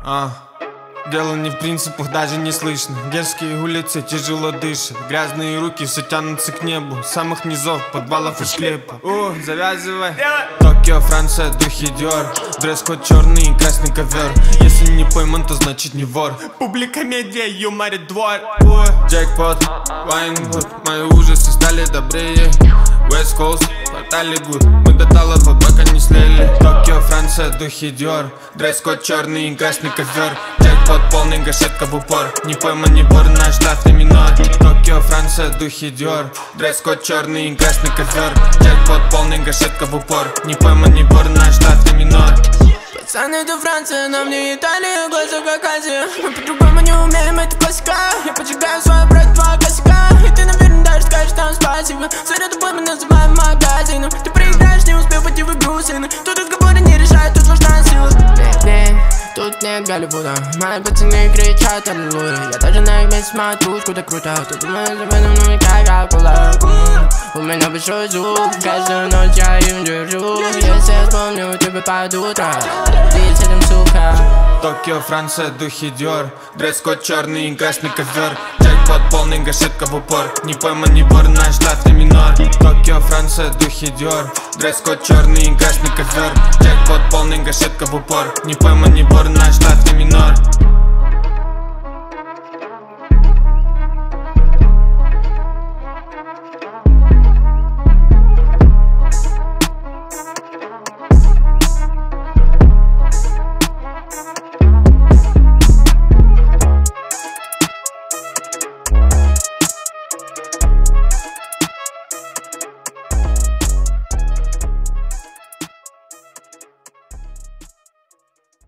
Дело не в принципах, даже не слышно. Дерзкие улицы тяжело дышат. Грязные руки все тянутся к небу. С самых низов, подвалов и склепа. Завязывай. Токио, Франция, духи Диор. Дресс-код черный и красный ковер. Если не пойман, то значит не вор. Публика медиа, юморит двор. Джекпот, Вайнгуд. Мои ужасы стали добрее. West Coast, портали гуд. Мы до талого пока не слили. Токио, Франция, духи Диор. Дресс-код черный и красный ковер. Джекпот полный, гашетка в упор. Не пойман, не вор, наш штатный минор. Токио, Франция, духи Диор. Дресс-код черный и красный ковер. Джекпот полный, гашетка в упор. Не пойман, не вор, наш штатный минор. Пацаны, это Франция, нам не Италия, глаза как Азия. Мы по-другому не умеем, это классика. Я поджигаю свой брат, два косяка. И ты, наверное, даже скажешь там спасибо. За тобой мы называем магазином. Ты проиграешь, не успев войти в игру, сына. Тут разговоры не решают, тут важна сила. Тут нет Голливуда. Мои пацаны кричат аллилуйя. Я даже на их месте смотрю, куда круто. Ты думаешь об этом, ну и как акула. У меня большой звук, каждую ночь я им держу. Если я вспомню тебя под утро, ты с этим, сука. Токио, Франция, духи Диор. Дресс-код черный и красный ковер. Джекпот полный, гашетка в упор. Не пойман, не вор, наш штатный минор. Токио, Франция, духи Диор. Дресс-код черный и красный ковер. Джекпот полный, гашетка в упор. Не пойман, не вор, наш штатный минор.